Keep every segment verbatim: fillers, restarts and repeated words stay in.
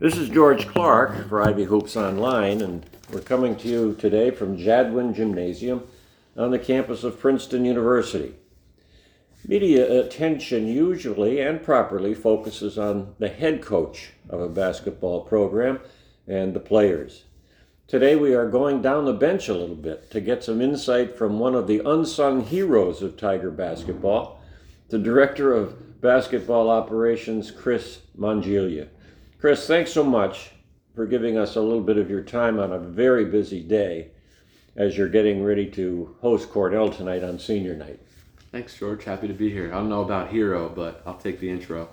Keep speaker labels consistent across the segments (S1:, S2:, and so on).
S1: This is George Clark for Ivy Hoops Online, and we're coming to you today from Jadwin Gymnasium on the campus of Princeton University. Media attention usually and properly focuses on the head coach of a basketball program and the players. Today we are going down the bench a little bit to get some insight from one of the unsung heroes of Tiger basketball, the Director of Basketball Operations, Chris Mongiglia. Chris, thanks so much for giving us a little bit of your time on a very busy day as you're getting ready to host Cornell tonight on senior night.
S2: Thanks, George. Happy to be here. I don't know about hero, but I'll take the intro.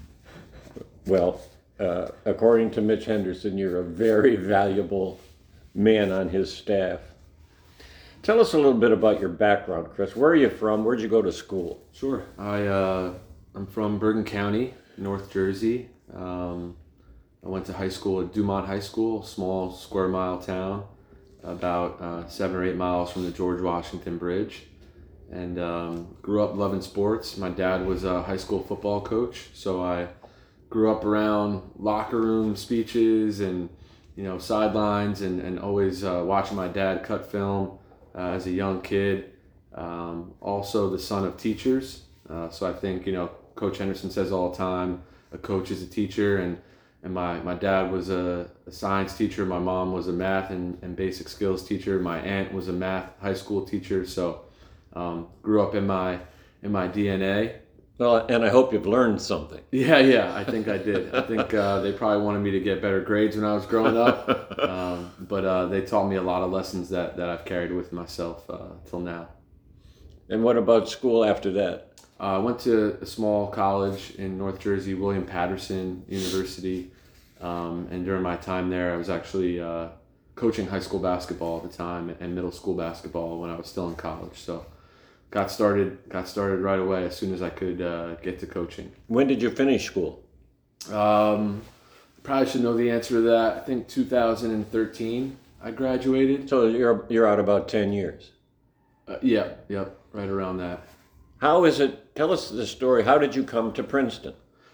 S1: Well, uh, according to Mitch Henderson, you're a very valuable man on his staff. Tell us a little bit about your background, Chris. Where are you from? Where'd you go to school?
S2: Sure. I, uh, I'm from Bergen County, North Jersey. Um, I went to high school at Dumont High School, a small square mile town, about uh, seven or eight miles from the George Washington Bridge. And um, grew up loving sports. My dad was a high school football coach, so I grew up around locker room speeches and you know sidelines, and, and always uh, watching my dad cut film uh, as a young kid. Um, also the son of teachers, uh, so I think you know Coach Henderson says all the time, a coach is a teacher, and and my, my dad was a, a science teacher. My mom was a math and, and basic skills teacher. My aunt was a math high school teacher. So um, grew up in my in my D N A.
S1: Well, and I hope you've learned something.
S2: Yeah, yeah, I think I did. I think uh, they probably wanted me to get better grades when I was growing up, um, but uh, they taught me a lot of lessons that, that I've carried with myself uh, till now.
S1: And what about school after that?
S2: Uh, I went to a small college in North Jersey, William Patterson University, um, and during my time there, I was actually uh, coaching high school basketball at the time and middle school basketball when I was still in college. So, got started got started right away as soon as I could uh, get to coaching.
S1: When did you finish school?
S2: Um, probably should know the answer to that. I think two thousand thirteen I graduated.
S1: So you're you're out about ten years.
S2: Uh, yeah, yep, right around that.
S1: How is it? Tell us the story. How did you come to Princeton?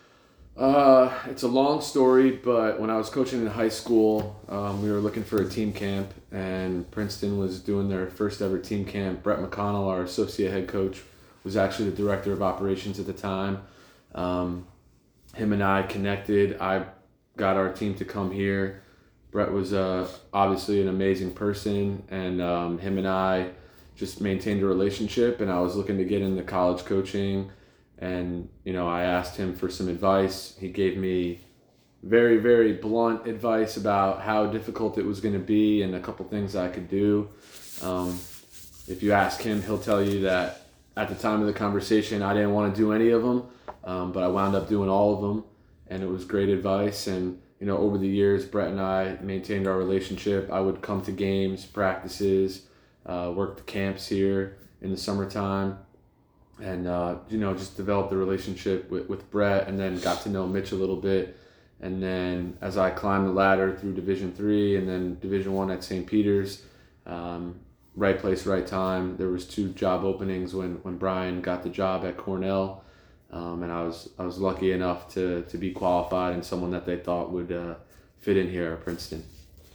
S2: Uh, it's a long story, but when I was coaching in high school, um, we were looking for a team camp, and Princeton was doing their first ever team camp. Brett McConnell, our associate head coach, was actually the director of operations at the time. Um, him and I connected. I got our team to come here. Brett was uh, obviously an amazing person, and um, him and I just maintained a relationship, and I was looking to get into college coaching, and you know I asked him for some advice. He gave me very very blunt advice about how difficult it was going to be and a couple things I could do. Um, if you ask him, he'll tell you that at the time of the conversation I didn't want to do any of them, um, but I wound up doing all of them, and it was great advice. And you know over the years, Brett and I maintained our relationship. I would come to games, practices, Uh, worked the camps here in the summertime, and uh, you know just developed the relationship with, with Brett, and then got to know Mitch a little bit. And then as I climbed the ladder through Division three and then Division one at Saint Peter's, um, right place, right time. There was two job openings when, when Brian got the job at Cornell, um, and I was I was lucky enough to to be qualified and someone that they thought would uh, fit in here at Princeton.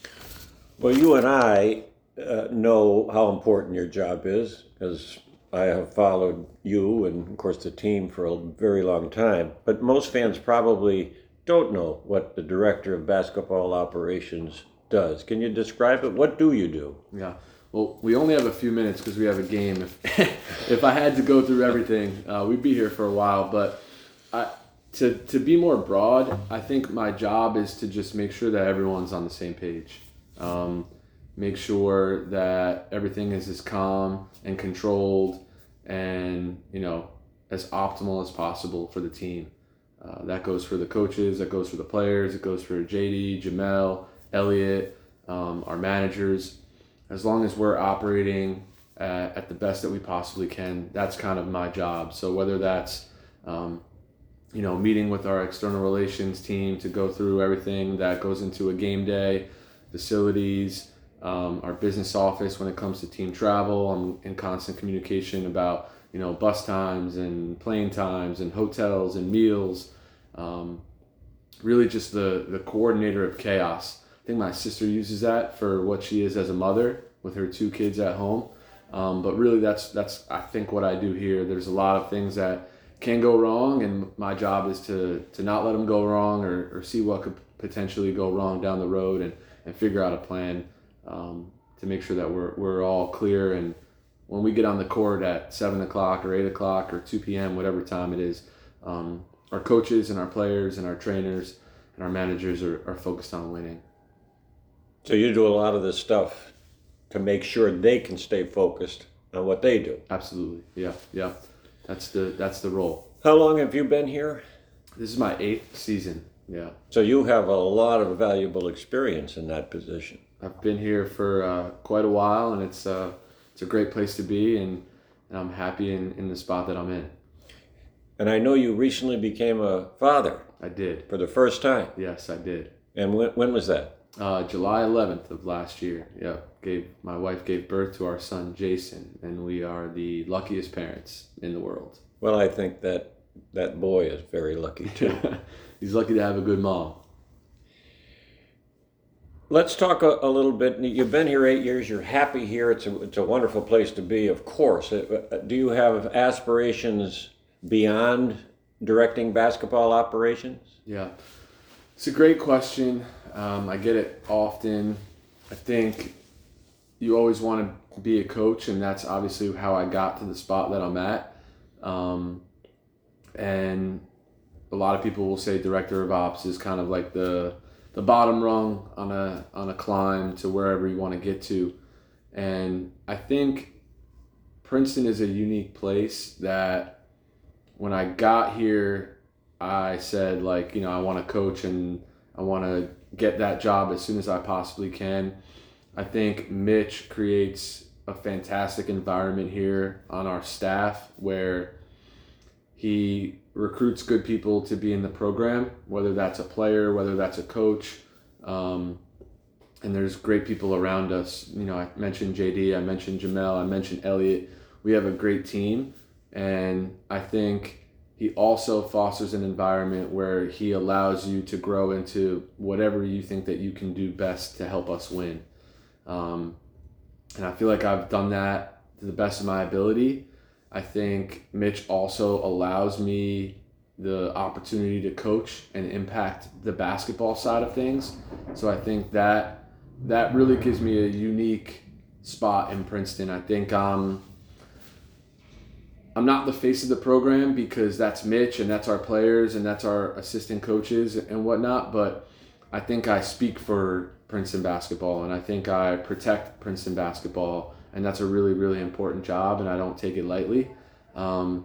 S1: Well, you and I Uh, know how important your job is, because I have followed you and, of course, the team for a very long time. But most fans probably don't know what the Director of Basketball Operations does. Can you describe it? What do you do?
S2: Yeah. Well, we only have a few minutes because we have a game. If if I had to go through everything, uh, we'd be here for a while. But I, to to be more broad, I think my job is to just make sure that everyone's on the same page. Um, make sure that everything is as calm and controlled and, you know, as optimal as possible for the team. Uh, that goes for the coaches, that goes for the players, it goes for J D, Jamel, Elliot, um, our managers. As long as we're operating at, at the best that we possibly can, that's kind of my job. So whether that's, um, you know, meeting with our external relations team to go through everything that goes into a game day, facilities, Um, our business office when it comes to team travel. I'm in constant communication about, you know, bus times and plane times and hotels and meals. Um, really just the, the coordinator of chaos. I think my sister uses that for what she is as a mother with her two kids at home. Um, but really, that's that's I think what I do here. There's a lot of things that can go wrong, and my job is to to not let them go wrong, or, or see what could potentially go wrong down the road, and, and figure out a plan um, to make sure that we're we're all clear. And when we get on the court at seven o'clock or eight o'clock or two p.m., whatever time it is, um, our coaches and our players and our trainers and our managers are, are focused on winning.
S1: So you do a lot of this stuff to make sure they can stay focused on what they do.
S2: Absolutely, yeah, yeah. That's the that's the role.
S1: How long have you been here?
S2: This is my eighth season. Yeah.
S1: So you have a lot of valuable experience in that position.
S2: I've been here for uh, quite a while, and it's uh, it's a great place to be, and, and I'm happy in, in the spot that I'm in.
S1: And I know you recently became a father
S2: I did.
S1: for the first time.
S2: Yes, I did.
S1: And when, when was that?
S2: Uh, July eleventh of last year. Yeah, gave my wife gave birth to our son Jason, and we are the luckiest parents in the world.
S1: Well, I think that that boy is very lucky too.
S2: He's lucky to have a good mom.
S1: Let's talk a, a little bit. You've been here eight years. You're happy here. It's a it's a wonderful place to be, of course. Uh, Do you have aspirations beyond directing basketball operations?
S2: Yeah, it's a great question. Um, I get it often. I think you always want to be a coach, and that's obviously how I got to the spot that I'm at. Um, and a lot of people will say director of ops is kind of like the the bottom rung on a on a climb to wherever you want to get to. And I think Princeton is a unique place that when I got here, I said, like, you know, I want to coach and I want to get that job as soon as I possibly can. I think Mitch creates a fantastic environment here on our staff where he recruits good people to be in the program, whether that's a player, whether that's a coach. Um, and there's great people around us. You know, I mentioned J D, I mentioned Jamel, I mentioned Elliot. We have a great team. And I think he also fosters an environment where he allows you to grow into whatever you think that you can do best to help us win. Um, and I feel like I've done that to the best of my ability. I think Mitch also allows me the opportunity to coach and impact the basketball side of things. So I think that that really gives me a unique spot in Princeton. I think I'm I'm not the face of the program because that's Mitch and that's our players and that's our assistant coaches and whatnot, but I think I speak for Princeton basketball and I think I protect Princeton basketball, and that's a really, really important job, and I don't take it lightly. Um,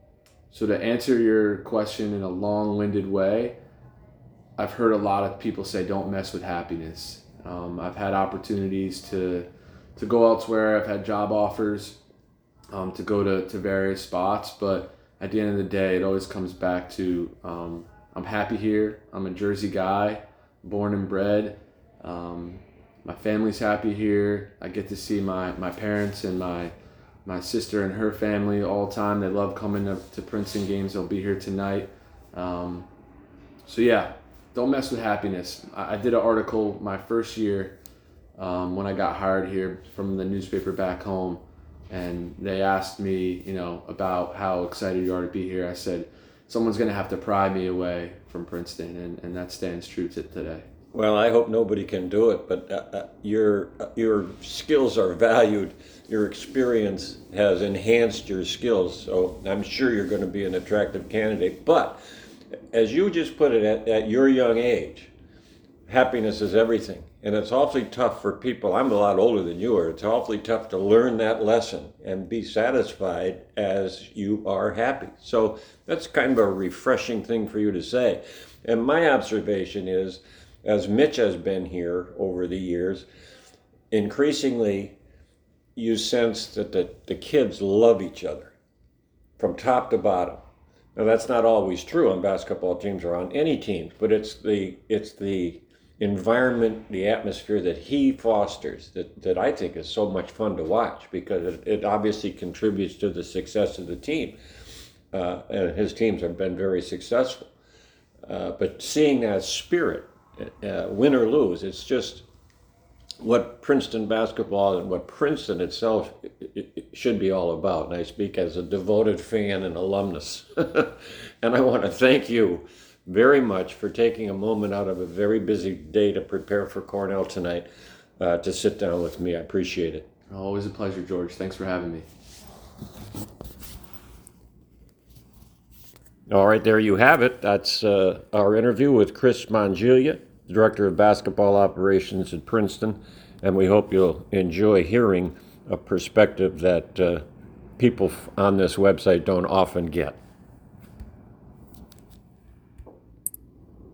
S2: so to answer your question in a long-winded way, I've heard a lot of people say don't mess with happiness. Um, I've had opportunities to to go elsewhere. I've had job offers um, to go to, to various spots, but at the end of the day, it always comes back to um, I'm happy here. I'm a Jersey guy, born and bred. Um, my family's happy here. I get to see my, my parents and my my sister and her family all the time. They love coming to, to Princeton games. They'll be here tonight. Um, so yeah, don't mess with happiness. I, I did an article my first year um, when I got hired here from the newspaper back home, and they asked me, you know, about how excited you are to be here. I said, someone's going to have to pry me away from Princeton, and, and that stands true to today.
S1: Well, I hope nobody can do it, but uh, uh, your uh, your skills are valued. Your experience has enhanced your skills, so I'm sure you're going to be an attractive candidate. But as you just put it, at, at your young age, happiness is everything. And it's awfully tough for people. I'm a lot older than you are. It's awfully tough to learn that lesson and be satisfied as you are happy. So that's kind of a refreshing thing for you to say. And my observation is, as Mitch has been here over the years, increasingly you sense that the, the kids love each other from top to bottom. Now that's not always true on basketball teams or on any teams, but it's the it's the environment, the atmosphere that he fosters that, that I think is so much fun to watch, because it, it obviously contributes to the success of the team. Uh, and his teams have been very successful. Uh, but seeing that spirit, uh, win or lose, it's just what Princeton basketball and what Princeton itself should be all about. And I speak as a devoted fan and alumnus. And I want to thank you very much for taking a moment out of a very busy day to prepare for Cornell tonight uh, to sit down with me. I appreciate it.
S2: Always a pleasure, George. Thanks for having me.
S1: All right, there you have it. That's uh, our interview with Chris Mongiglia, Director of Basketball Operations at Princeton, and we hope you'll enjoy hearing a perspective that uh, people on this website don't often get.